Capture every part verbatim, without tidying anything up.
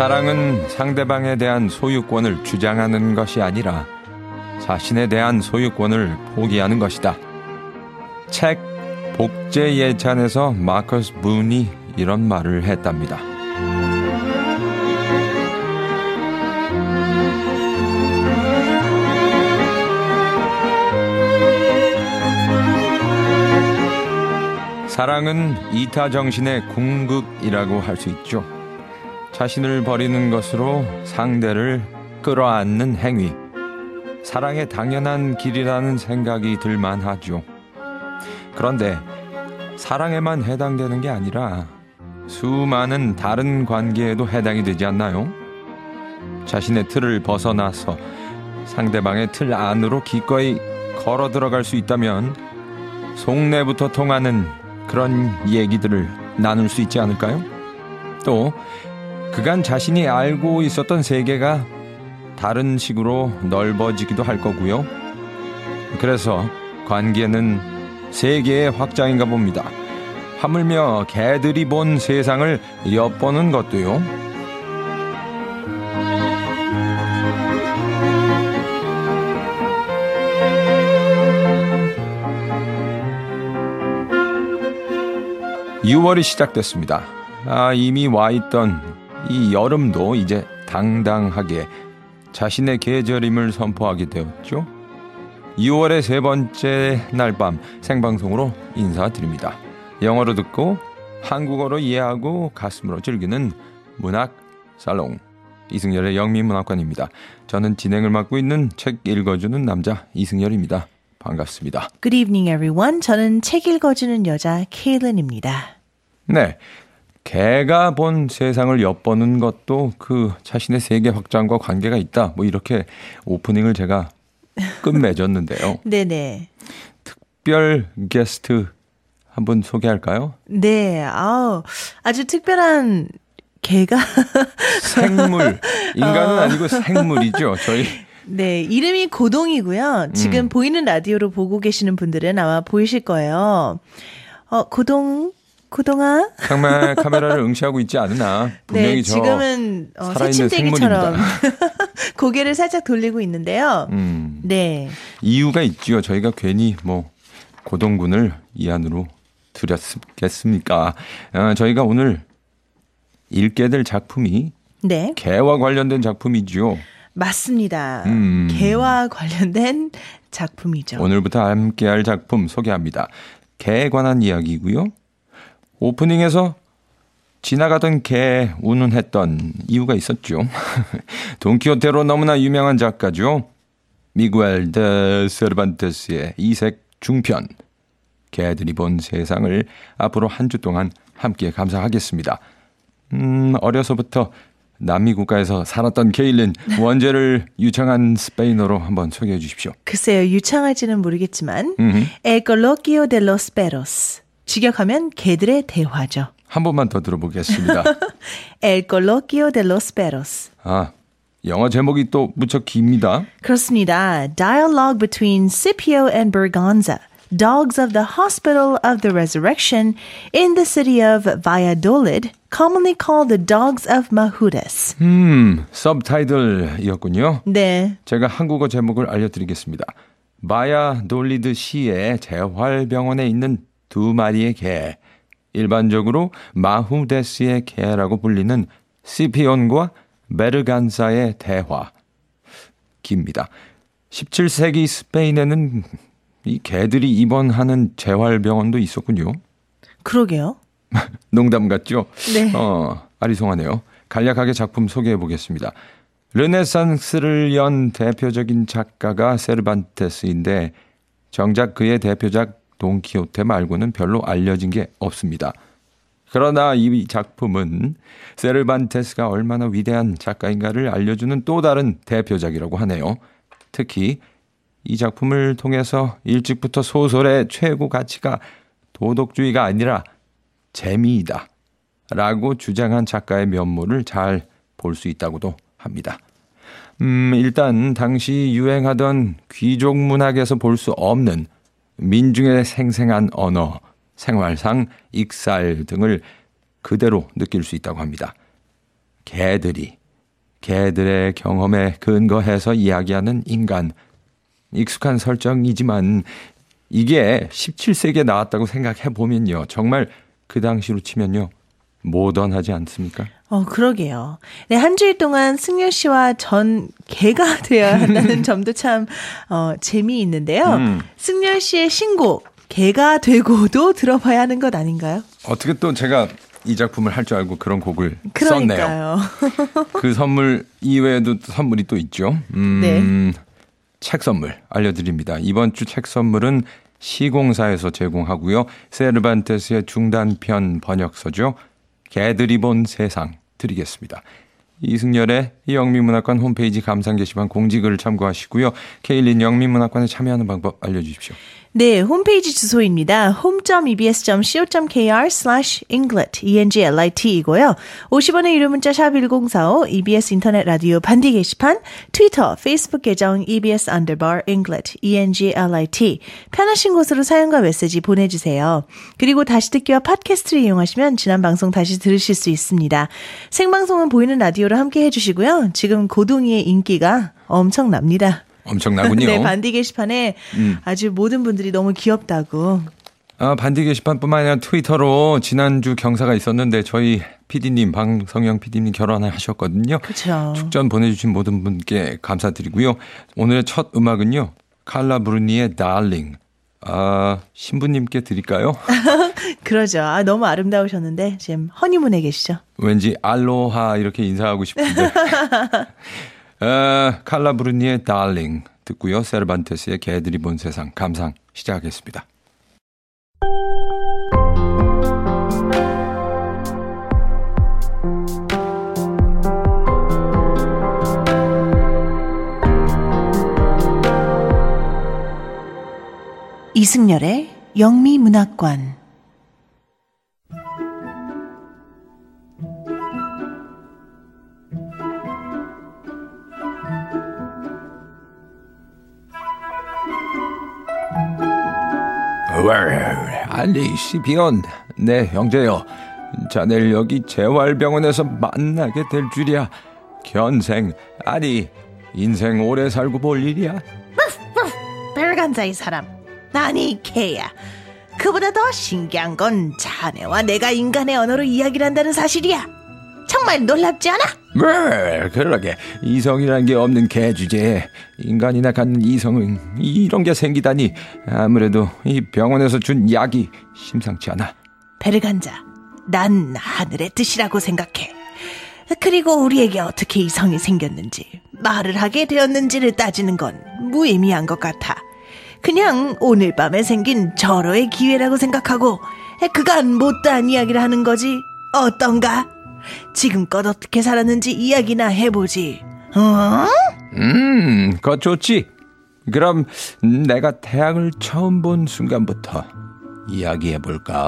사랑은 상대방에 대한 소유권을 주장하는 것이 아니라 자신에 대한 소유권을 포기하는 것이다. 책 복제 예찬에서 마커스 문이 이런 말을 했답니다. 사랑은 이타정신의 궁극이라고 할 수 있죠. 자신을 버리는 것으로 상대를 끌어안는 행위. 사랑의 당연한 길이라는 생각이 들만하죠. 그런데 사랑에만 해당되는 게 아니라 수많은 다른 관계에도 해당이 되지 않나요? 자신의 틀을 벗어나서 상대방의 틀 안으로 기꺼이 걸어 들어갈 수 있다면 속내부터 통하는 그런 얘기들을 나눌 수 있지 않을까요? 또 그간 자신이 알고 있었던 세계가 다른 식으로 넓어지기도 할 거고요. 그래서 관계는 세계의 확장인가 봅니다. 하물며 개들이 본 세상을 엿보는 것도요. 유월이 시작됐습니다. 아, 이미 와있던 이 여름도 이제 당당하게 자신의 계절임을 선포하게 되었죠. 유월의 세 번째 날 밤 생방송으로 인사드립니다. 영어로 듣고 한국어로 이해하고 가슴으로 즐기는 문학 살롱 이승열의 영미문학관입니다. 저는 진행을 맡고 있는 책 읽어주는 남자 이승열입니다. 반갑습니다. Good evening, everyone. 저는 책 읽어주는 여자 케일린입니다. 네, 개가 본 세상을 엿보는 것도 그 자신의 세계 확장과 관계가 있다. 뭐 이렇게 오프닝을 제가 끝맺었는데요. 네네. 특별 게스트 한번 소개할까요? 네, 아우, 아주 특별한 개가 생물, 인간은 어. 아니고 생물이죠. 저희. 네, 이름이 고동이고요. 지금 음. 보이는 라디오로 보고 계시는 분들은 아마 보이실 거예요. 어, 고동, 고동아? 정말 카메라를 응시하고 있지 않으나 분명히 네, 저 지금은 어, 살아있는 새침대기처럼 생물입니다. 고개를 살짝 돌리고 있는데요. 음. 네. 이유가 있죠. 저희가 괜히 뭐 고동군을 이 안으로 들였겠습니까? 아, 저희가 오늘 읽게 될 작품이 네. 개와 관련된 작품이죠. 맞습니다. 음. 개와 관련된 작품이죠. 오늘부터 함께할 작품 소개합니다. 개에 관한 이야기고요. 오프닝에서 지나가던 개 운운했던 이유가 있었죠. 돈키호테로 너무나 유명한 작가죠. 미구엘 데 세르반테스의 이색 중편. 개들이 본 세상을 앞으로 한 주 동안 함께 감상하겠습니다. 음, 어려서부터 남미 국가에서 살았던 케일린 원제를 유창한 스페인어로 한번 소개해 주십시오. 글쎄요, 유창할지는 모르겠지만 음흠. El coloquio de los perros. 직역하면 개들의 대화죠. 한 번만 더 들어보겠습니다. El coloquio de los perros. 아, 영어 제목이 또 무척 깁니다. 그렇습니다. Dialogue between Scipio and Berganza, dogs of the Hospital of the Resurrection in the city of Valladolid, commonly called the dogs of Mahudes. 음, 서브타이틀이었군요. 네. 제가 한국어 제목을 알려드리겠습니다. 바야돌리드 시의 재활병원에 있는 두 마리의 개, 일반적으로 마후데스의 개라고 불리는 시피온과 베르간사의 대화. 깁니다. 십칠 세기 스페인에는 이 개들이 입원하는 재활병원도 있었군요. 그러게요. 농담 같죠? 네. 어, 아리송하네요. 간략하게 작품 소개해 보겠습니다. 르네상스를 연 대표적인 작가가 세르반테스인데 정작 그의 대표작 돈키호테 말고는 별로 알려진 게 없습니다. 그러나 이 작품은 세르반테스가 얼마나 위대한 작가인가를 알려주는 또 다른 대표작이라고 하네요. 특히 이 작품을 통해서 일찍부터 소설의 최고 가치가 도덕주의가 아니라 재미이다 라고 주장한 작가의 면모를 잘 볼 수 있다고도 합니다. 음, 일단 당시 유행하던 귀족 문학에서 볼 수 없는 민중의 생생한 언어, 생활상, 익살 등을 그대로 느낄 수 있다고 합니다. 개들이 개들의 경험에 근거해서 이야기하는 인간. 익숙한 설정이지만 이게 십칠 세기에 나왔다고 생각해 보면요. 정말 그 당시로 치면요. 모던하지 않습니까? 어, 그러게요. 네, 한 주일 동안 승려 씨와 전 개가 되어야 한다는 점도 참 어, 재미있는데요. 음. 승려 씨의 신곡 개가 되고도 들어봐야 하는 것 아닌가요? 어떻게 또 제가 이 작품을 할 줄 알고 그런 곡을 그러니까요. 썼네요. 그 선물 이외에도 선물이 또 있죠. 음, 네. 책 선물 알려드립니다. 이번 주 책 선물은 시공사에서 제공하고요. 세르반테스의 중단편 번역서죠. 개들이 본 세상 드리겠습니다. 이승열의 영미문학관 홈페이지 감상 게시판 공지글을 참고하시고요. 케일린 영미문학관에 참여하는 방법 알려주십시오. 네, 홈페이지 주소입니다. home.ebs.co.kr slash englit, E-N-G-L-I-T 이고요. 오십 원의 유료 문자 샵 일공사오, 이비에스 인터넷 라디오 반디 게시판, 트위터, 페이스북 계정 이비에스 underbar englit, E-N-G-L-I-T 편하신 곳으로 사연과 메시지 보내주세요. 그리고 다시 듣기와 팟캐스트를 이용하시면 지난 방송 다시 들으실 수 있습니다. 생방송은 보이는 라디오로 함께 해주시고요. 지금 고동이의 인기가 엄청납니다. 엄청나군요. 네, 반디 게시판에 음. 아주 모든 분들이 너무 귀엽다고. 아, 반디 게시판뿐만 아니라 트위터로 지난주 경사가 있었는데 저희 피디님, 방성영 피디님 결혼하셨거든요. 그렇죠. 축전 보내주신 모든 분께 감사드리고요. 오늘의 첫 음악은요. 칼라 브루니의 Darling. 아, 신부님께 드릴까요? 그러죠. 아, 너무 아름다우셨는데 지금 허니문에 계시죠. 왠지 알로하 이렇게 인사하고 싶은데. 어, 칼라 브루니의 Darling 듣고요. 세르반테스의 개들이 본 세상 감상 시작하겠습니다. 이승열의 영미문학관. 아니 시비온 네 형제요. 자네를 여기 재활병원에서 만나게 될 줄이야. 견생 아니 인생 오래 살고 볼 일이야. 베르간자 이 사람. 아니 개야. 그보다 더 신기한 건 자네와 내가 인간의 언어로 이야기를 한다는 사실이야. 정말 놀랍지 않아? 뭐 그러게 이성이란 게 없는 개 주제에 인간이나 갖는 이성은 이런 게 생기다니. 아무래도 이 병원에서 준 약이 심상치 않아. 베르간자, 난 하늘의 뜻이라고 생각해. 그리고 우리에게 어떻게 이성이 생겼는지, 말을 하게 되었는지를 따지는 건 무의미한 것 같아. 그냥 오늘 밤에 생긴 절호의 기회라고 생각하고 그간 못다한 이야기를 하는 거지. 어떤가? 지금껏 어떻게 살았는지 이야기나 해보지. 어? 음, 그거 좋지. 그럼 내가 태양을 처음 본 순간부터 이야기해볼까?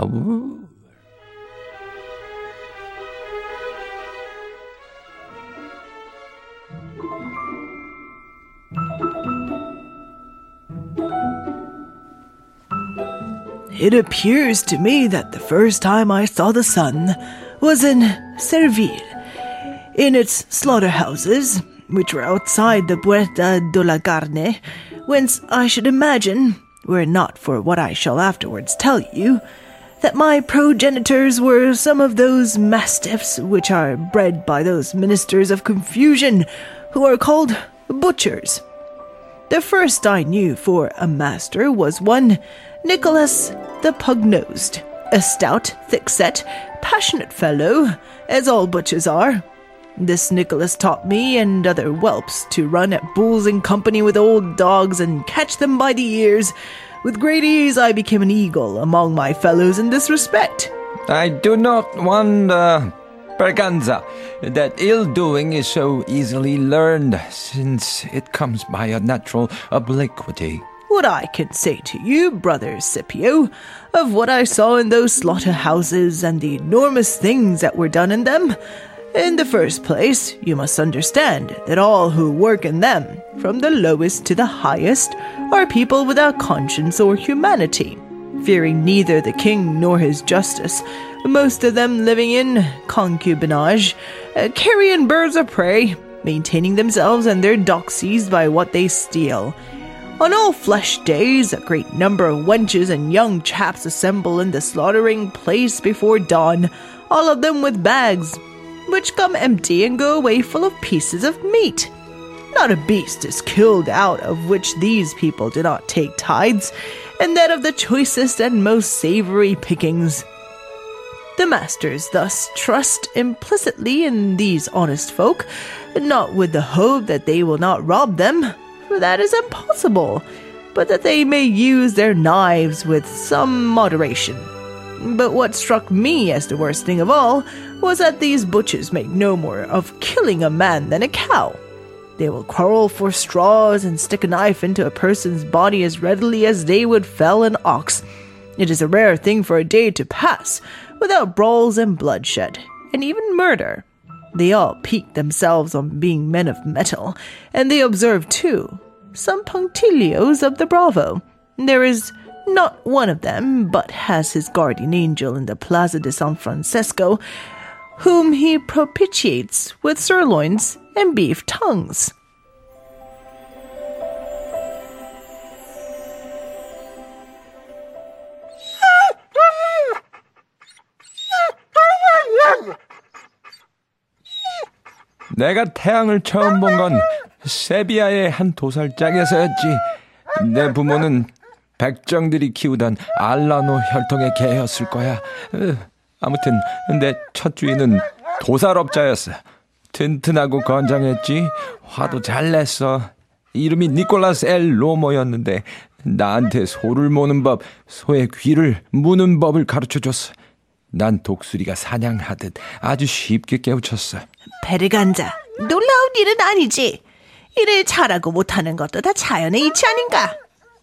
It appears to me that the first time I saw the sun was in Serville, in its slaughterhouses, which were outside the Puerta de la Carne, whence I should imagine, were it not for what I shall afterwards tell you, that my progenitors were some of those mastiffs which are bred by those ministers of confusion who are called butchers. The first I knew for a master was one Nicholas the Pug-Nosed, a stout, thick-set, passionate fellow, as all butchers are. This Nicholas taught me and other whelps to run at bulls in company with old dogs and catch them by the ears. With great ease I became an eagle among my fellows in this respect. I do not wonder, Berganza, that ill-doing is so easily learned, since it comes by a natural obliquity. What I can say to you, brother Scipio, of what I saw in those slaughterhouses and the enormous things that were done in them, in the first place, you must understand that all who work in them, from the lowest to the highest, are people without conscience or humanity. fearing neither the king nor his justice, most of them living in concubinage, uh, carrying birds of prey, maintaining themselves and their doxies by what they steal. On all flesh days, a great number of wenches and young chaps assemble in the slaughtering place before dawn, all of them with bags, which come empty and go away full of pieces of meat. Not a beast is killed out of which these people do not take tithes, and that of the choicest and most savory pickings. The masters thus trust implicitly in these honest folk, not with the hope that they will not rob them, for that is impossible, but that they may use their knives with some moderation. But what struck me as the worst thing of all was that these butchers make no more of killing a man than a cow. They will quarrel for straws and stick a knife into a person's body as readily as they would fell an ox. It is a rare thing for a day to pass without brawls and bloodshed, and even murder. They all pique themselves on being men of metal, and they observe, too, some punctilios of the bravo. There is not one of them but has his guardian angel in the Plaza de San Francisco, whom he propitiates with sirloins and beef tongues. 내가 태양을 처음 본 건 세비야의 한 도살장에서였지. 내 부모는 백정들이 키우던 알라노 혈통의 개였을 거야. 아무튼 내 첫 주인은 도살업자였어. 튼튼하고 건장했지. 화도 잘 냈어. 이름이 니콜라스 엘 로모였는데 나한테 소를 모는 법, 소의 귀를 무는 법을 가르쳐줬어. 난 독수리가 사냥하듯 아주 쉽게 깨우쳤어. 베르간자, 놀라운 일은 아니지. 일을 잘하고 못하는 것도 다 자연의 이치 아닌가?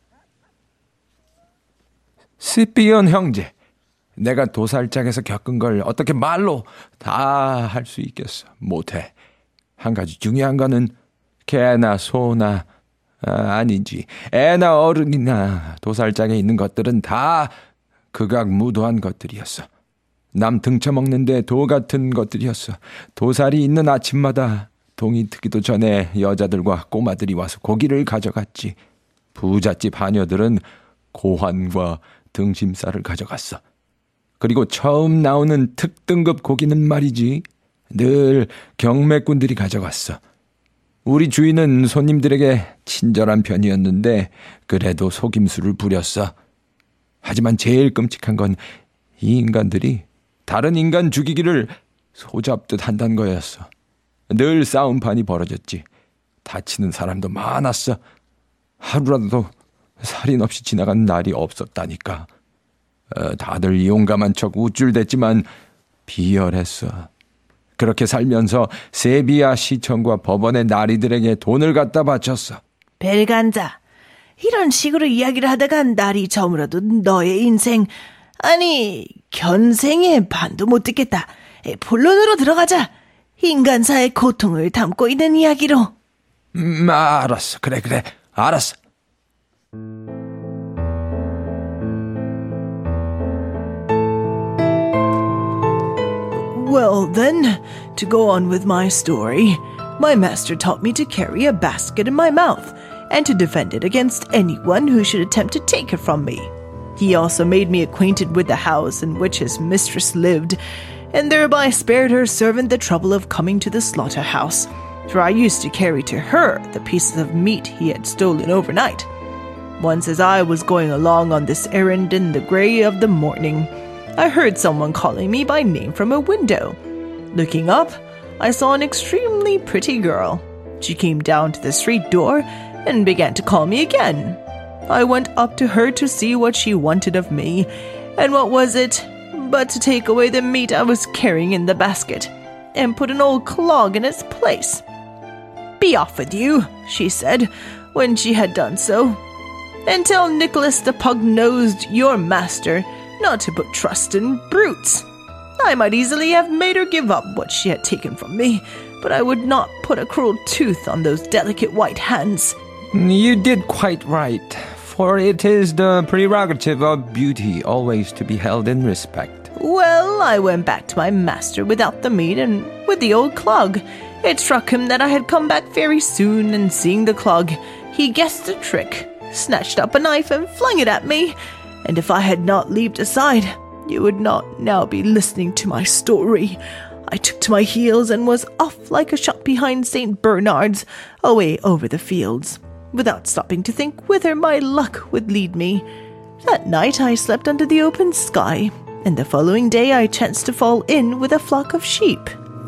스피온 형제, 내가 도살장에서 겪은 걸 어떻게 말로 다 할 수 있겠어? 못해. 한 가지 중요한 거는 개나 소나 아, 아니지 애나 어른이나 도살장에 있는 것들은 다 극악무도한 것들이었어. 남 등쳐먹는데 도 같은 것들이었어. 도살이 있는 아침마다 동이 트기도 전에 여자들과 꼬마들이 와서 고기를 가져갔지. 부잣집 하녀들은 고환과 등심살을 가져갔어. 그리고 처음 나오는 특등급 고기는 말이지 늘 경매꾼들이 가져갔어. 우리 주인은 손님들에게 친절한 편이었는데 그래도 속임수를 부렸어. 하지만 제일 끔찍한 건 이 인간들이 다른 인간 죽이기를 소잡듯 한다는 거였어. 늘 싸움판이 벌어졌지. 다치는 사람도 많았어. 하루라도 살인 없이 지나간 날이 없었다니까. 어, 다들 용감한 척 우쭐댔지만 비열했어. 그렇게 살면서 세비야 시청과 법원의 나리들에게 돈을 갖다 바쳤어. 벨간자, 이런 식으로 이야기를 하다가 날이 저물어도 너의 인생, 아니 견생의 반도 못 듣겠다. 본론으로 들어가자. 인간사의 고통을 담고 있는 이야기로. 음, 알았어. 그래 그래 알았어. Well then, to go on with my story, my master taught me to carry a basket in my mouth and to defend it against anyone who should attempt to take it from me. He also made me acquainted with the house in which his mistress lived, and thereby spared her servant the trouble of coming to the slaughterhouse, for I used to carry to her the pieces of meat he had stolen overnight. Once as I was going along on this errand in the grey of the morning, I heard someone calling me by name from a window. Looking up, I saw an extremely pretty girl. She came down to the street door and began to call me again. I went up to her to see what she wanted of me, and what was it but to take away the meat I was carrying in the basket and put an old clog in its place. "Be off with you," she said, when she had done so, "and tell Nicholas the pug-nosed, your master, not to put trust in brutes. I might easily have made her give up what she had taken from me, but I would not put a cruel tooth on those delicate white hands." You did quite right. for it is the prerogative of beauty always to be held in respect. Well, I went back to my master without the meat and with the old clog. It struck him that I had come back very soon, and seeing the clog, he guessed the trick, snatched up a knife and flung it at me. And if I had not leaped aside, you would not now be listening to my story. I took to my heels and was off like a shot behind Saint Bernard's, away over the fields, without stopping to think whither my luck would lead me. That night I slept under the open sky, and the following day I chanced to fall in with a flock of sheep.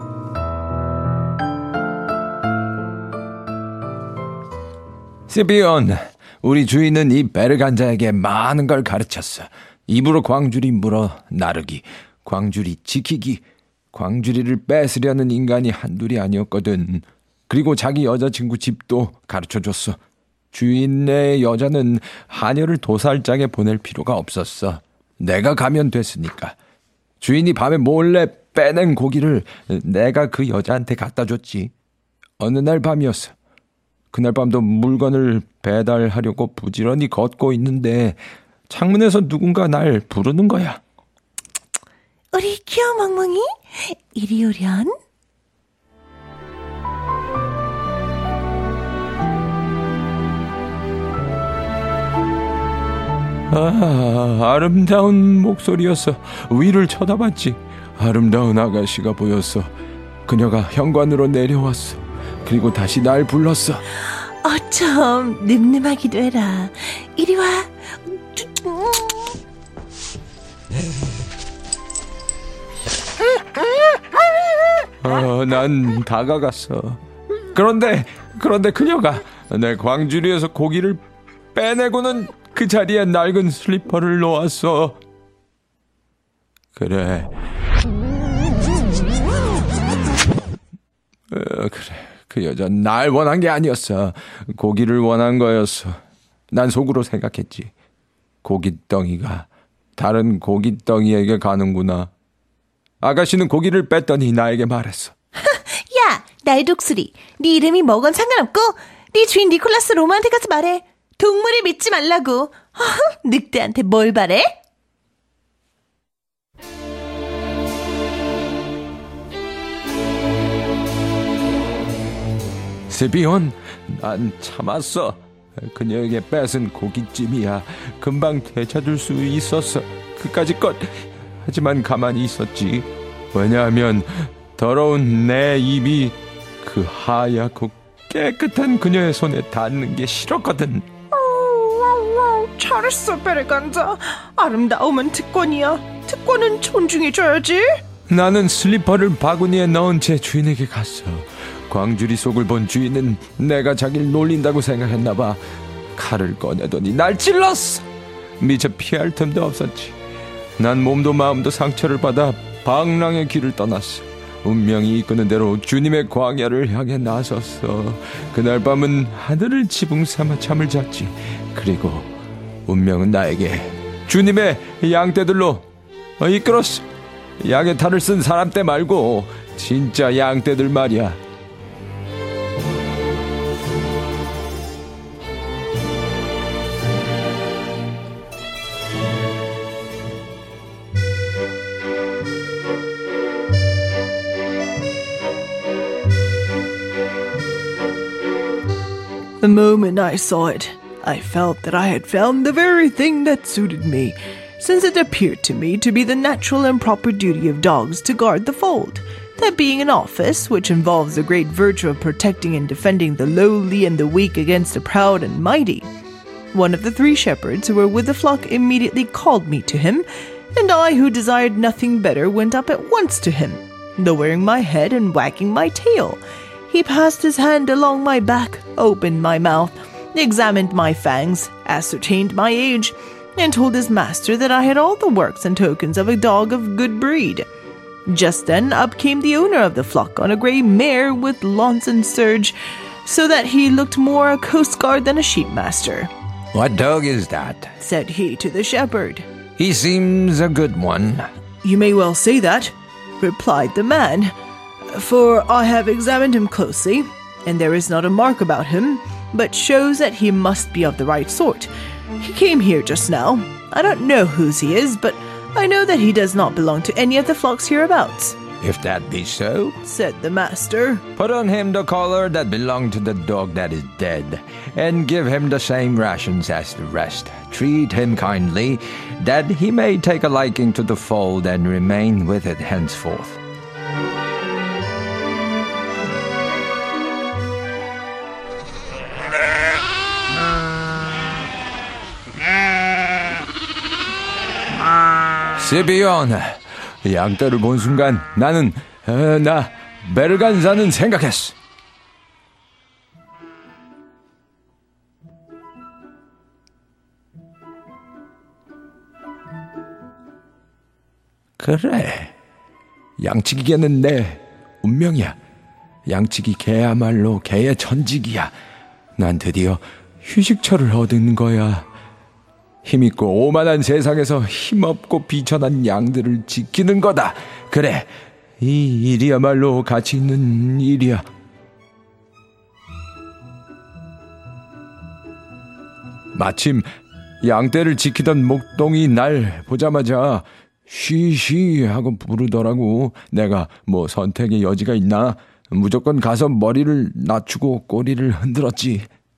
스비온, 우리 주인은 이 베르간자에게 많은 걸 가르쳤어. 입으로 광주리 물어 나르기, 광주리 지키기, 광주리를 뺏으려는 인간이 한둘이 아니었거든. 그리고 자기 여자친구 집도 가르쳐줬어. 주인의 여자는 하녀를 도살장에 보낼 필요가 없었어. 내가 가면 됐으니까. 주인이 밤에 몰래 빼낸 고기를 내가 그 여자한테 갖다 줬지. 어느 날 밤이었어. 그날 밤도 물건을 배달하려고 부지런히 걷고 있는데 창문에서 누군가 날 부르는 거야. 우리 귀여운 멍멍이, 이리 오련. 아, 아름다운 목소리였어. 위를 쳐다봤지. 아름다운 아가씨가 보였어. 그녀가 현관으로 내려왔어. 그리고 다시 날 불렀어. 어쩜 늠름하기도 해라. 이리 와. 어, 난 다가갔어. 그런데 그런데 그녀가 내 광주리에서 고기를 빼내고는 그 자리에 낡은 슬리퍼를 놓았어. 그래. 어, 그래. 그 여자는 날 원한 게 아니었어. 고기를 원한 거였어. 난 속으로 생각했지. 고깃덩이가 다른 고깃덩이에게 가는구나. 아가씨는 고기를 뺐더니 나에게 말했어. 야, 나의 독수리. 네 이름이 뭐건 상관없고 네 주인 니콜라스 로마한테 가서 말해. 동물을 믿지 말라고. 늑대한테 뭘 바래? 스비온, 난 참았어. 그녀에게 뺏은 고깃찜이야. 금방 되찾을 수 있었어. 그까짓 것. 하지만 가만히 있었지. 왜냐하면 더러운 내 입이 그 하얗고 깨끗한 그녀의 손에 닿는 게 싫었거든. 잘했어, 베르간자. 아름다움은 특권이야. 특권은 존중해줘야지. 나는 슬리퍼를 바구니에 넣은 채 주인에게 갔어. 광주리 속을 본 주인은 내가 자기를 놀린다고 생각했나 봐. 칼을 꺼내더니 날 찔렀어. 미처 피할 틈도 없었지. 난 몸도 마음도 상처를 받아 방랑의 길을 떠났어. 운명이 이끄는 대로 주님의 광야를 향해 나섰어. 그날 밤은 하늘을 지붕 삼아 잠을 잤지. 그리고 운명은 나에게 주님의 양떼들로 이끌었어. 양의 탈을 쓴 사람 떼 말고 진짜 양떼들 말이야. The moment I saw it, I felt that I had found the very thing that suited me, since it appeared to me to be the natural and proper duty of dogs to guard the fold, that being an office which involves the great virtue of protecting and defending the lowly and the weak against the proud and mighty. One of the three shepherds who were with the flock immediately called me to him, and I, who desired nothing better, went up at once to him, lowering my head and wagging my tail. He passed his hand along my back, opened my mouth, examined my fangs, ascertained my age, and told his master that I had all the works and tokens of a dog of good breed. Just then up came the owner of the flock on a grey mare with launce and surge, so that he looked more a coast guard than a sheep master. What dog is that? Said he to the shepherd. He seems a good one. You may well say that, replied the man, for I have examined him closely, and there is not a mark about him, but shows that he must be of the right sort. He came here just now. I don't know whose he is, but I know that he does not belong to any of the flocks hereabouts. If that be so, said the master, put on him the collar that belonged to the dog that is dead, and give him the same rations as the rest. Treat him kindly, that he may take a liking to the fold and remain with it henceforth. 시비온, 양떼를 본 순간 나는 어, 나 베르간사는 생각했어. 그래, 양치기개는 내 운명이야. 양치기 개야말로 개의 천직이야. 난 드디어 휴식처를 얻은 거야. 힘있고 오만한 세상에서 힘없고 비천한 양들을 지키는 거다. 그래, 이 일이야말로 가치 있는 일이야. 마침 양떼를 지키던 목동이 날 보자마자 쉬쉬 하고 부르더라고. 내가 뭐 선택의 여지가 있나? 무조건 가서 머리를 낮추고 꼬리를 흔들었지.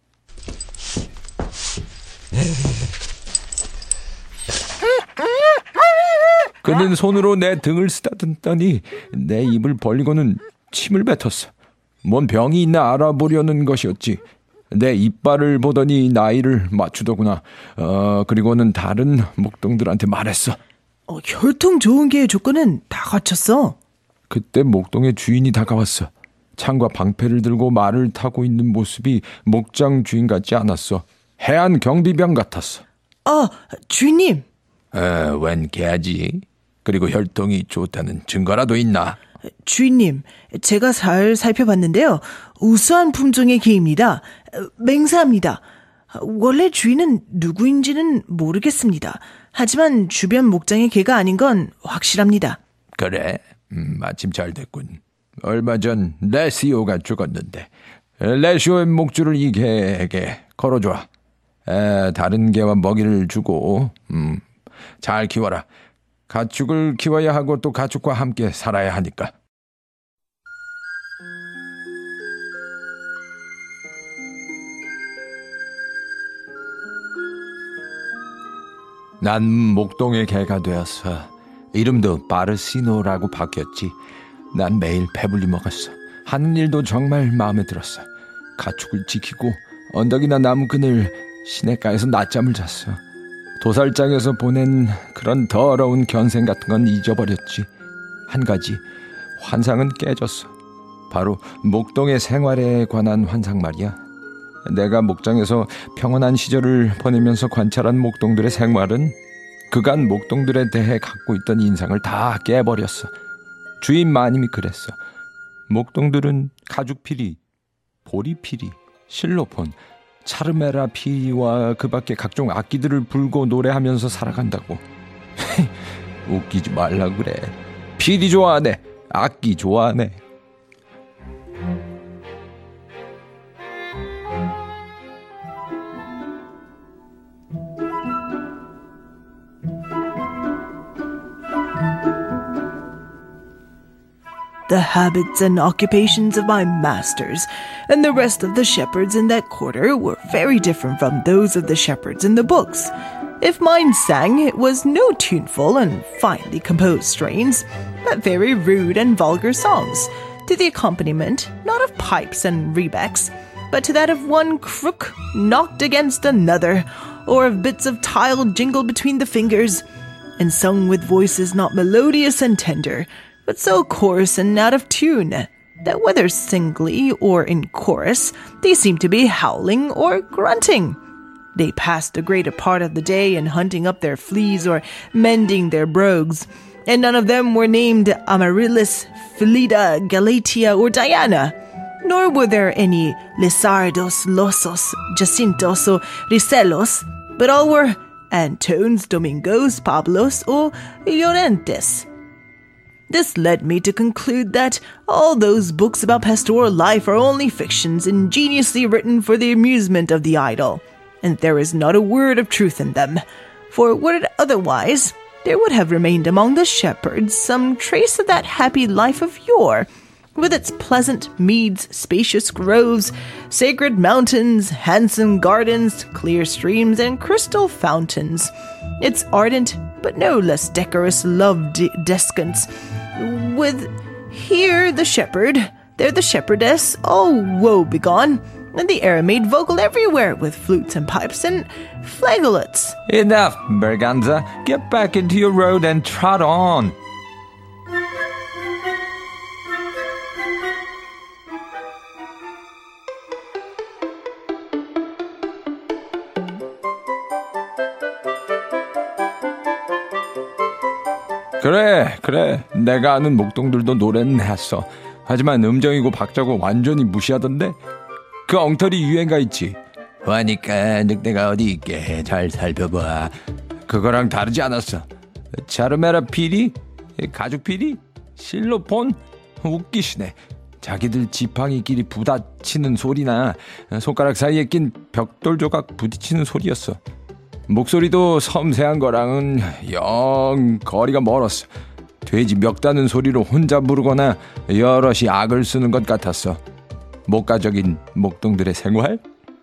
그는 손으로 내 등을 쓰다듬더니 내 입을 벌리고는 침을 뱉었어. 뭔 병이 있나 알아보려는 것이었지. 내 이빨을 보더니 나이를 맞추더구나. 어, 그리고는 다른 목동들한테 말했어. 어, 혈통 좋은 개의 조건은 다 갖췄어. 그때 목동의 주인이 다가왔어. 창과 방패를 들고 말을 타고 있는 모습이 목장 주인 같지 않았어. 해안 경비병 같았어. 아, 주인님. 어, 웬 개지? 그리고 혈통이 좋다는 증거라도 있나? 주인님, 제가 잘 살펴봤는데요. 우수한 품종의 개입니다. 맹세합니다. 원래 주인은 누구인지는 모르겠습니다. 하지만 주변 목장의 개가 아닌 건 확실합니다. 그래? 음, 마침 잘 됐군. 얼마 전 레시오가 죽었는데 레시오의 목줄을 이 개에게 걸어줘. 에, 다른 개와 먹이를 주고 음, 잘 키워라. 가축을 키워야 하고 또 가축과 함께 살아야 하니까. 난 목동의 개가 되었어. 이름도 바르시노라고 바뀌었지. 난 매일 배불리 먹었어. 하는 일도 정말 마음에 들었어. 가축을 지키고 언덕이나 나무 그늘 시냇가에서 낮잠을 잤어. 도살장에서 보낸 그런 더러운 견생 같은 건 잊어버렸지. 한 가지 환상은 깨졌어. 바로 목동의 생활에 관한 환상 말이야. 내가 목장에서 평온한 시절을 보내면서 관찰한 목동들의 생활은 그간 목동들에 대해 갖고 있던 인상을 다 깨버렸어. 주인 마님이 그랬어. 목동들은 가죽피리, 보리피리, 실로폰, 차르메라 피리와 그 밖에 각종 악기들을 불고 노래하면서 살아간다고. 웃기지 말라 그래. 피리 좋아하네. 악기 좋아하네. The habits and occupations of my masters and the rest of the shepherds in that quarter were very different from those of the shepherds in the books. If mine sang, it was no tuneful and finely composed strains, but very rude and vulgar songs, to the accompaniment not of pipes and rebecks, but to that of one crook knocked against another, or of bits of tile jingled between the fingers, and sung with voices not melodious and tender, but so coarse and out of tune, that whether singly or in chorus, they seemed to be howling or grunting. They passed the greater part of the day in hunting up their fleas or mending their brogues, and none of them were named Amaryllis, Philida, Galatea, or Diana, nor were there any Lizardos, Losos, Jacintos, or Ricelos, but all were Antones, Domingos, Pablos, or Llorentes. This led me to conclude that all those books about pastoral life are only fictions ingeniously written for the amusement of the idle, and there is not a word of truth in them. For were it otherwise, there would have remained among the shepherds some trace of that happy life of yore, with its pleasant meads, spacious groves, sacred mountains, handsome gardens, clear streams, and crystal fountains, its ardent but no less decorous love de- descants, with here the shepherd, there the shepherdess, all woe begone, and the air made vocal everywhere with flutes and pipes and flageolets. Enough, Berganza. Get back into your road and trot on. 그래, 그래. 내가 아는 목동들도 노래는 했어. 하지만 음정이고 박자고 완전히 무시하던데? 그 엉터리 유행가 있지. 하니까 늑대가 어디 있게 잘 살펴봐. 그거랑 다르지 않았어. 자르메라 피리? 가죽 피리? 실로폰? 웃기시네. 자기들 지팡이끼리 부딪히는 소리나 손가락 사이에 낀 벽돌 조각 부딪히는 소리였어. 목소리도 섬세한 거랑은 영 거리가 멀었어. 돼지 멱 다는 소리로 혼자 부르거나 여럿이 악을 쓰는 것 같았어. 목가적인 목동들의 생활?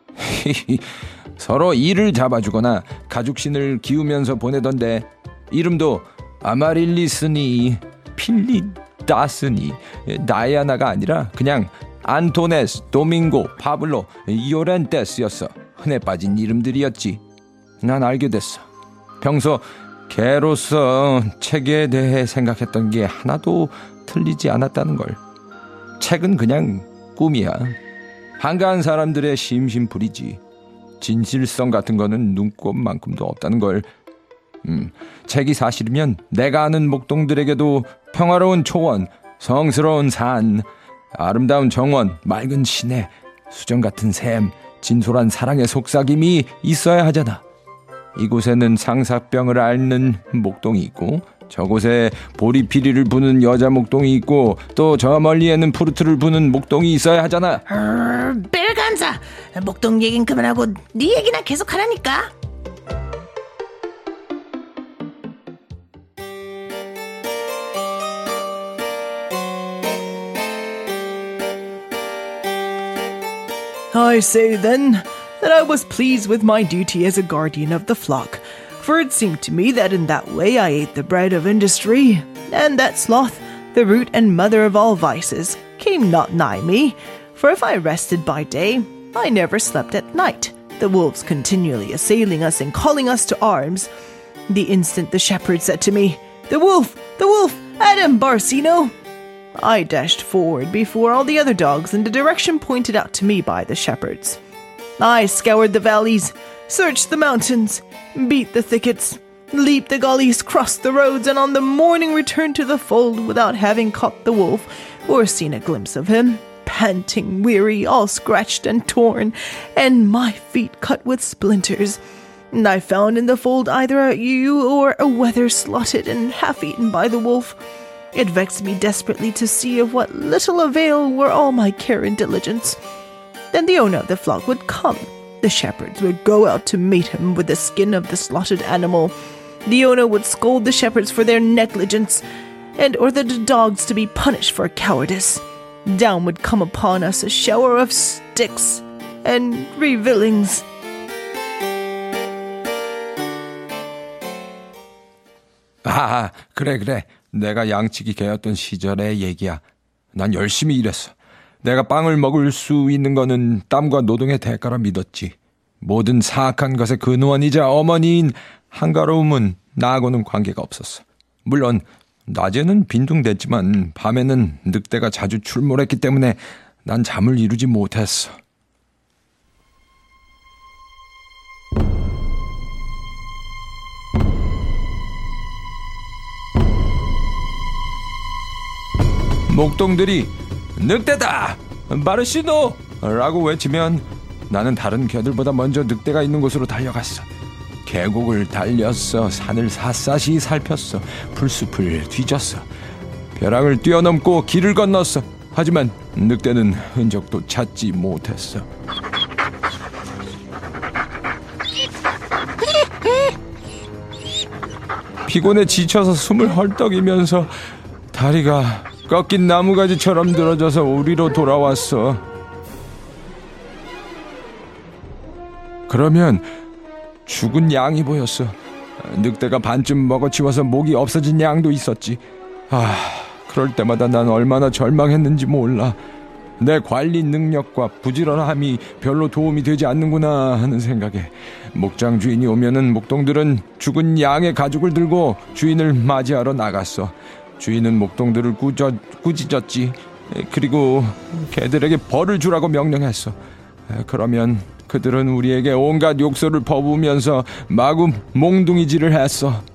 서로 이를 잡아주거나 가죽신을 기우면서 보내던데 이름도 아마릴리스니 필리다스니 다이아나가 아니라 그냥 안토네스, 도밍고, 파블로, 요렌테스였어. 흔해 빠진 이름들이었지. 난 알게 됐어. 평소 개로서 책에 대해 생각했던 게 하나도 틀리지 않았다는 걸. 책은 그냥 꿈이야. 한가한 사람들의 심심풀이지. 진실성 같은 거는 눈꼽만큼도 없다는 걸. 음, 책이 사실이면 내가 아는 목동들에게도 평화로운 초원, 성스러운 산, 아름다운 정원, 맑은 시내, 수정 같은 샘, 진솔한 사랑의 속삭임이 있어야 하잖아. 이곳에는 상사병을 앓는 목동이 있고 저곳에 보리피리를 부는 여자 목동이 있고 또 저 멀리에는 푸르트를 부는 목동이 있어야 하잖아. 어, 벨간사, 목동 얘긴 그만하고 네 얘기나 계속 하라니까. I say then that I was pleased with my duty as a guardian of the flock, for it seemed to me that in that way I ate the bread of industry, and that sloth, the root and mother of all vices, came not nigh me, for if I rested by day, I never slept at night, the wolves continually assailing us and calling us to arms. The instant the shepherd said to me, "The wolf! The wolf! At him, Barsino!" I dashed forward before all the other dogs in the direction pointed out to me by the shepherds. I scoured the valleys, searched the mountains, beat the thickets, leaped the gullies, crossed the roads, and on the morning returned to the fold without having caught the wolf or seen a glimpse of him, panting, weary, all scratched and torn, and my feet cut with splinters. And I found in the fold either a ewe or a wether slotted and half-eaten by the wolf. It vexed me desperately to see of what little avail were all my care and diligence. Then the owner of the flock would come. The shepherds would go out to meet him with the skin of the slaughtered animal. The owner would scold the shepherds for their negligence, and order the dogs to be punished for cowardice. Down would come upon us a shower of sticks and revilings. 아, 그래 그래. 내가 양치기 개였던 시절의 얘기야. 난 열심히 일했어. 내가 빵을 먹을 수 있는 거는 땀과 노동의 대가라 믿었지. 모든 사악한 것의 근원이자 어머니인 한가로움은 나하고는 관계가 없었어. 물론 낮에는 빈둥댔지만 밤에는 늑대가 자주 출몰했기 때문에 난 잠을 이루지 못했어. 목동들이 늑대다! 바르시노! 라고 외치면 나는 다른 개들보다 먼저 늑대가 있는 곳으로 달려갔어. 계곡을 달렸어. 산을 샅샅이 살폈어. 풀숲을 뒤졌어. 벼랑을 뛰어넘고 길을 건넜어. 하지만 늑대는 흔적도 찾지 못했어. 피곤에 지쳐서 숨을 헐떡이면서 다리가 꺾인 나무가지처럼 늘어져서 우리로 돌아왔어. 그러면 죽은 양이 보였어. 늑대가 반쯤 먹어치워서 목이 없어진 양도 있었지. 아, 그럴 때마다 난 얼마나 절망했는지 몰라. 내 관리 능력과 부지런함이 별로 도움이 되지 않는구나 하는 생각에 목장 주인이 오면은 목동들은 죽은 양의 가죽을 들고 주인을 맞이하러 나갔어. 주인은 목동들을 꾸져, 꾸짖었지. 그리고 개들에게 벌을 주라고 명령했어. 그러면 그들은 우리에게 온갖 욕설을 퍼부으면서 마구 몽둥이질을 했어.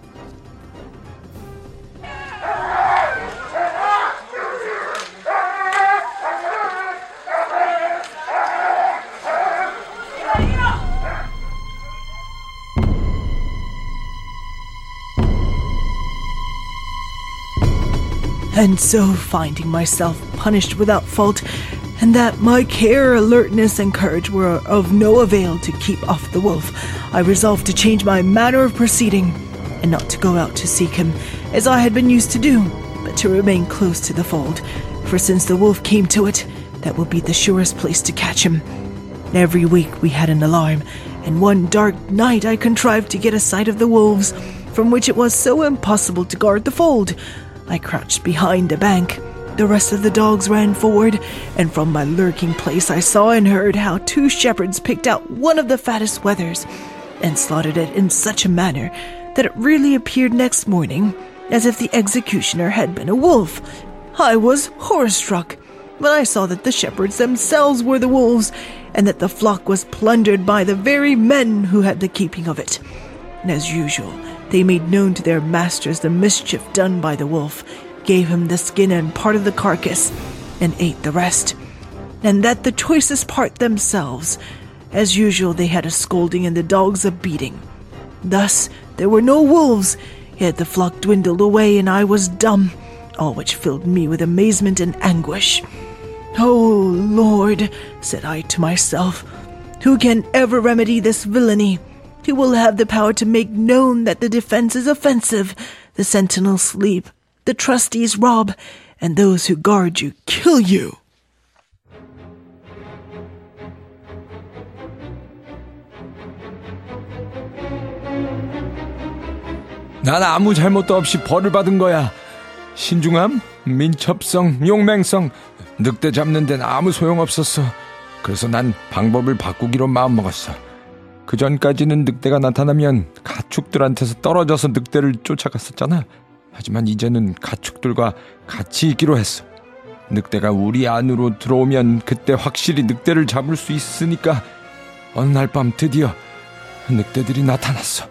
And so, finding myself punished without fault, and that my care, alertness, and courage were of no avail to keep off the wolf, I resolved to change my manner of proceeding, and not to go out to seek him, as I had been used to do, but to remain close to the fold, for since the wolf came to it, that would be the surest place to catch him. Every week we had an alarm, and one dark night I contrived to get a sight of the wolves, from which it was so impossible to guard the fold. I crouched behind a bank. The rest of the dogs ran forward, and from my lurking place I saw and heard how two shepherds picked out one of the fattest wethers and slaughtered it in such a manner that it really appeared next morning as if the executioner had been a wolf. I was horror-struck when I saw that the shepherds themselves were the wolves, and that the flock was plundered by the very men who had the keeping of it. And as usual, they made known to their masters the mischief done by the wolf, gave him the skin and part of the carcass, and ate the rest, and that the choicest part themselves. As usual, they had a scolding and the dogs a beating. Thus there were no wolves, yet the flock dwindled away, and I was dumb, all which filled me with amazement and anguish. "Oh, Lord," said I to myself, "who can ever remedy this villainy? Who will have the power to make known that the defense is offensive, the sentinels sleep, the trustees rob, and those who guard you kill you?" 난 아무 잘못도 없이 벌을 받은 거야. 신중함, 민첩성, 용맹성, 늑대 잡는 데는 아무 소용없었어. 그래서 난 방법을 바꾸기로 마음먹었어. 그 전까지는 늑대가 나타나면 가축들한테서 떨어져서 늑대를 쫓아갔었잖아. 하지만 이제는 가축들과 같이 있기로 했어. 늑대가 우리 안으로 들어오면 그때 확실히 늑대를 잡을 수 있으니까 어느 날 밤 드디어 늑대들이 나타났어.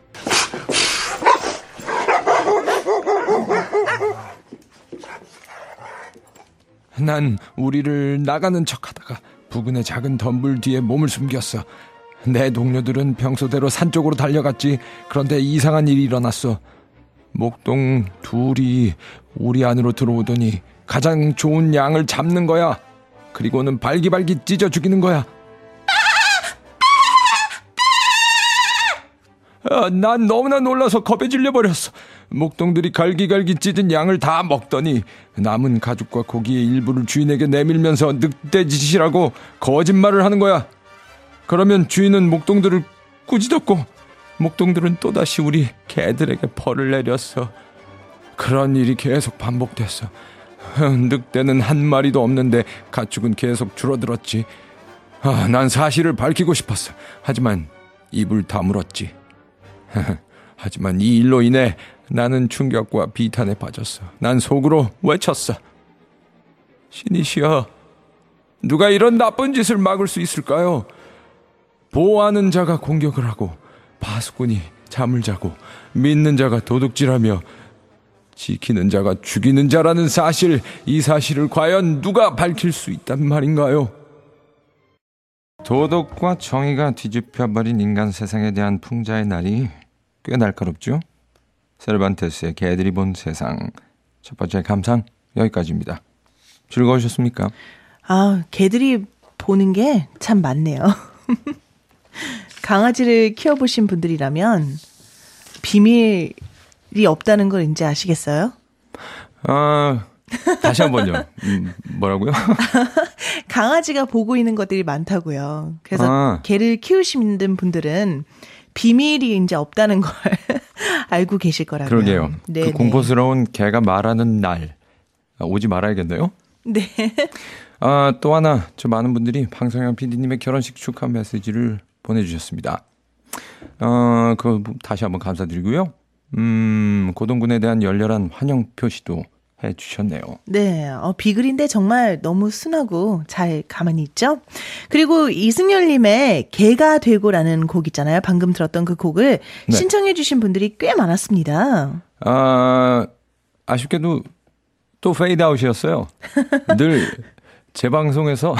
난 우리를 나가는 척하다가 부근의 작은 덤불 뒤에 몸을 숨겼어. 내 동료들은 평소대로 산 쪽으로 달려갔지. 그런데 이상한 일이 일어났어. 목동 둘이 우리 안으로 들어오더니 가장 좋은 양을 잡는 거야. 그리고는 발기발기 찢어 죽이는 거야. 아, 난 너무나 놀라서 겁에 질려버렸어. 목동들이 갈기갈기 찢은 양을 다 먹더니 남은 가죽과 고기의 일부를 주인에게 내밀면서 늑대짓이라고 거짓말을 하는 거야. 그러면 주인은 목동들을 꾸짖었고 목동들은 또다시 우리 개들에게 벌을 내렸어. 그런 일이 계속 반복됐어. 늑대는 한 마리도 없는데 가축은 계속 줄어들었지. 아, 난 사실을 밝히고 싶었어. 하지만 입을 다물었지. 하지만 이 일로 인해 나는 충격과 비탄에 빠졌어. 난 속으로 외쳤어. 신이시여, 누가 이런 나쁜 짓을 막을 수 있을까요? 보호하는 자가 공격을 하고 파수꾼이 잠을 자고 믿는 자가 도둑질하며 지키는 자가 죽이는 자라는 사실, 이 사실을 과연 누가 밝힐 수 있단 말인가요? 도덕과 정의가 뒤집혀버린 인간 세상에 대한 풍자의 날이 꽤 날카롭죠? 세르반테스의 개들이 본 세상, 첫 번째 감상 여기까지입니다. 즐거우셨습니까? 아, 개들이 보는 게 참 많네요. 강아지를 키워보신 분들이라면 비밀 없다는 걸 이제 아시겠어요? 아, 다시 한번요. 음, 뭐라고요? 강아지가 보고 있는 것들이 많다고요. 그래서 아. 개를 키우시는 분들은 비밀이 이제 없다는 걸 알고 계실 거라고요. 그러게요. 네, 그 공포스러운 개가 말하는 날 오지 말아야겠네요. 네. 아, 또 하나 저 많은 분들이 방송영 피디님의 결혼식 축하 메시지를 보내주셨습니다. 어, 그거 다시 한번 감사드리고요. 음, 고동군에 대한 열렬한 환영 표시도 해주셨네요. 네, 어, 비글인데 정말 너무 순하고 잘 가만히 있죠. 그리고 이승열님의 개가 되고라는 곡 있잖아요. 방금 들었던 그 곡을 네. 신청해주신 분들이 꽤 많았습니다. 아, 아쉽게도 또 페이드아웃이었어요. 늘 재방송에서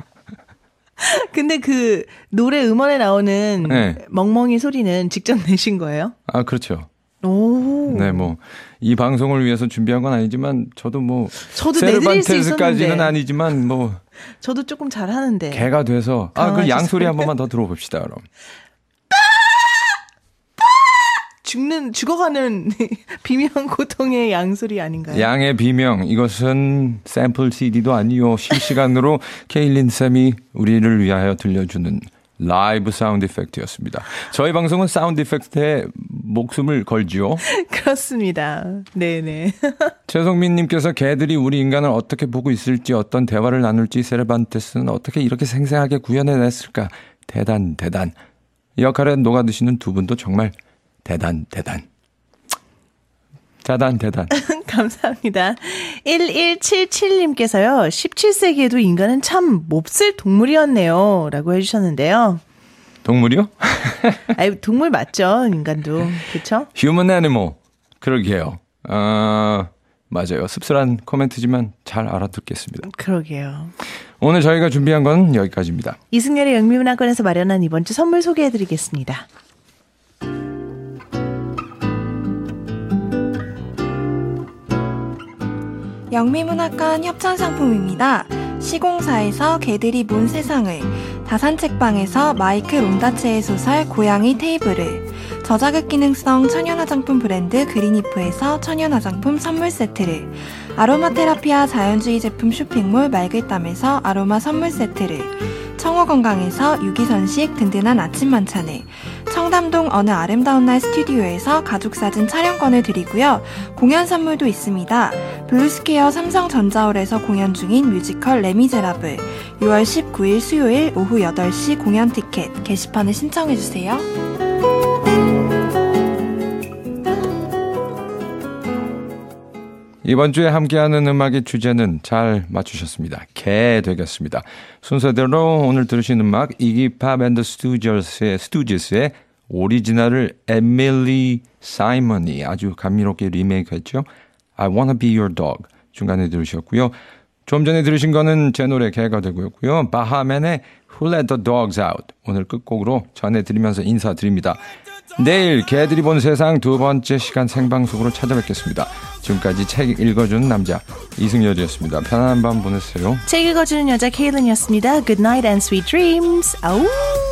근데 그 노래 음원에 나오는 네. 멍멍이 소리는 직접 내신 거예요? 아, 그렇죠. 오. 네, 뭐 이 방송을 위해서 준비한 건 아니지만 저도 뭐 저도 내드릴 수 세르반테스까지는 있었는데. 아니지만 뭐 저도 조금 잘하는데. 개가 돼서 아, 그 강아지 양소리 소리. 한 번만 더 들어봅시다, 그럼. 죽는 죽어가는 비명 고통의 양소리 아닌가요? 양의 비명, 이것은 샘플 씨디도 아니요. 실시간으로 케일린 쌤이 우리를 위하여 들려주는 라이브 사운드 이펙트였습니다. 저희 방송은 사운드 이펙트에 목숨을 걸지요. 그렇습니다. 네네. 최성민 님께서 개들이 우리 인간을 어떻게 보고 있을지, 어떤 대화를 나눌지 세르반테스는 어떻게 이렇게 생생하게 구현해냈을까. 대단 대단. 이 역할에 녹아드시는 두 분도 정말 대단 대단. 자단 대단. 감사합니다. 일일칠칠님께서요. 십칠 세기에도 인간은 참 몹쓸 동물이었네요. 라고 해주셨는데요. 동물이요? 아니, 동물 맞죠? 인간도. 그렇죠? Human animal. 그러게요. 아, 맞아요. 씁쓸한 코멘트지만 잘 알아듣겠습니다. 그러게요. 오늘 저희가 준비한 건 여기까지입니다. 이승열의 영미문화권에서 마련한 이번 주 선물 소개해드리겠습니다. 영미문학관 협찬상품입니다. 시공사에서 개들이 문 세상을, 다산책방에서 마이크 롬다체의 소설 고양이 테이블을, 저자극 기능성 천연화장품 브랜드 그린이프에서 천연화장품 선물 세트를, 아로마 테라피아 자연주의 제품 쇼핑몰 말글담에서 아로마 선물 세트를, 청호건강에서 유기선식 든든한 아침 만찬을, 청담동 어느 아름다운 날 스튜디오에서 가족사진 촬영권을 드리고요. 공연 선물도 있습니다. 블루스케어 삼성전자홀에서 공연 중인 뮤지컬 레미제라블, 유월 십구일 수요일 오후 여덟 시 공연 티켓 게시판에 신청해주세요. 이번 주에 함께하는 음악의 주제는 잘 맞추셨습니다. 개 되겠습니다. 순서대로 오늘 들으신 음악 이기팝 앤드 스튜디오스의, 스튜디오스의 오리지널을 에밀리 사이먼이 아주 감미롭게 리메이크했죠. I wanna be your dog 중간에 들으셨고요. 좀 전에 들으신 거는 제 노래 개가 되고요. 바하맨의 Who Let the Dogs Out 오늘 끝곡으로 전해드리면서 인사드립니다. 내일 개들이 본 세상 두 번째 시간 생방송으로 찾아뵙겠습니다. 지금까지 책 읽어주는 남자 이승열이었습니다. 편안한 밤 보내세요. 책 읽어주는 여자 케일린이었습니다. Good night and sweet dreams. 아우.